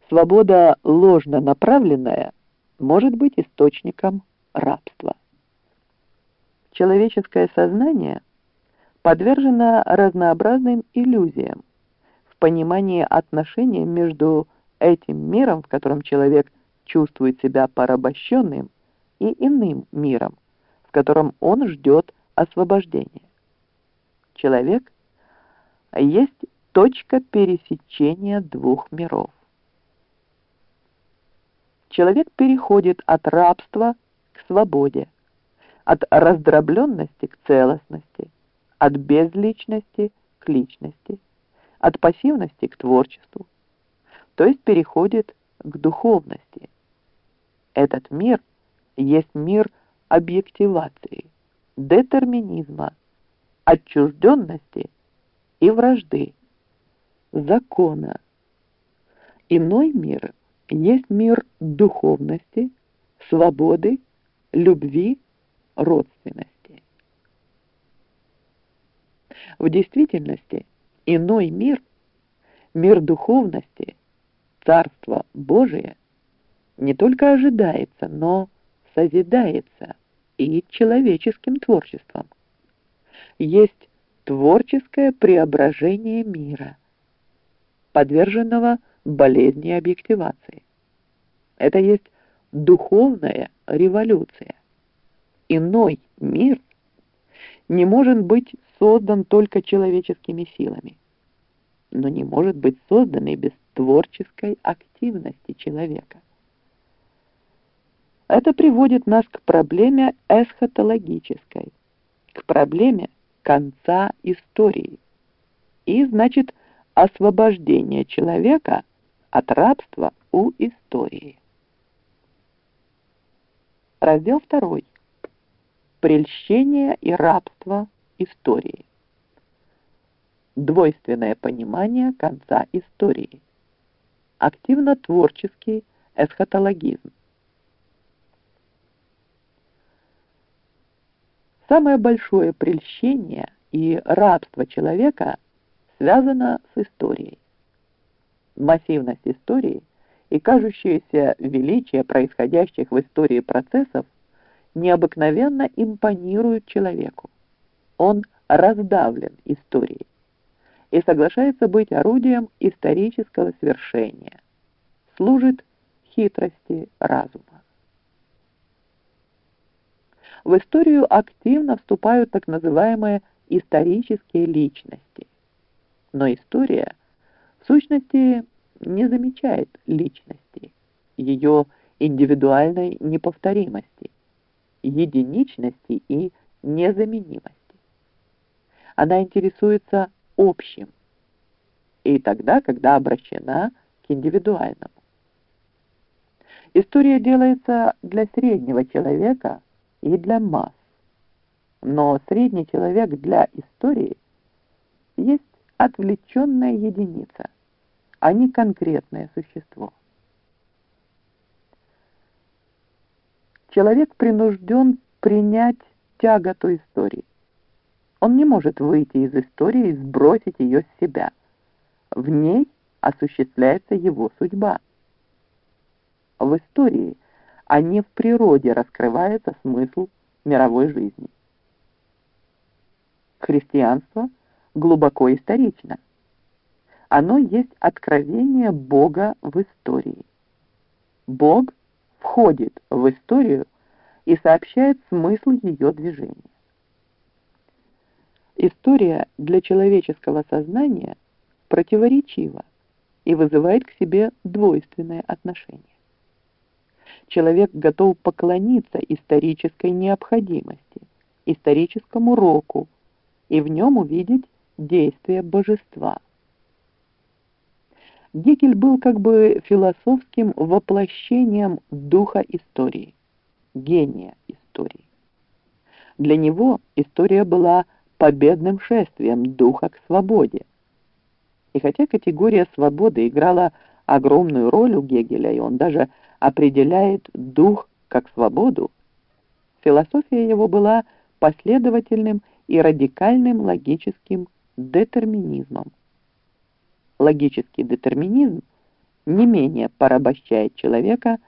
Свобода ложно направленная может быть источником рабства. Человеческое сознание подвержено разнообразным иллюзиям в понимании отношения между этим миром, в котором человек чувствует себя порабощенным, и иным миром, в котором он ждет освобождения. Человек есть точка пересечения двух миров. Человек переходит от рабства к свободе, от раздробленности к целостности, от безличности к личности, от пассивности к творчеству, то есть переходит к духовности. Этот мир есть мир объективации, детерминизма, отчужденности и вражды, закона. Иной мир есть мир духовности, свободы, любви, родственности. В действительности иной мир, мир духовности, Царство Божие, не только ожидается, но созидается и человеческим творчеством. Есть творческое преображение мира, подверженного болезни объективации. Это есть духовная революция. Иной мир не может быть создан только человеческими силами, но не может быть создан и без творческой активности человека. Это приводит нас к проблеме эсхатологической, к проблеме конца истории и, значит, освобождения человека от рабства у истории. Раздел 2. Прельщение и рабство истории. Двойственное понимание конца истории. Активно-творческий эсхатологизм. Самое большое прельщение и рабство человека связано с историей. Массивность истории и кажущееся величие происходящих в истории процессов необыкновенно импонируют человеку. Он раздавлен историей и соглашается быть орудием исторического свершения, служит хитрости разума. В историю активно вступают так называемые исторические личности. Но история, в сущности, не замечает личности, ее индивидуальной неповторимости, единичности и незаменимости. Она интересуется общим, и тогда, когда обращена к индивидуальному. История делается для среднего человека и для масс. Но средний человек для истории есть отвлеченная единица, а не конкретное существо. Человек принужден принять тяготу истории. Он не может выйти из истории и сбросить ее с себя. В ней осуществляется его судьба. В истории, а не в природе, раскрывается смысл мировой жизни. Христианство глубоко исторично. Оно есть откровение Бога в истории. Бог входит в историю и сообщает смысл ее движения. История для человеческого сознания противоречива и вызывает к себе двойственное отношение. Человек готов поклониться исторической необходимости, историческому року и в нем увидеть действие божества. Гегель был как бы философским воплощением духа истории, гения истории. Для него история была победным шествием духа к свободе. И хотя категория свободы играла огромную роль у Гегеля, и он даже определяет дух как свободу, философия его была последовательным и радикальным логическим детерминизмом. Логический детерминизм не менее порабощает человека,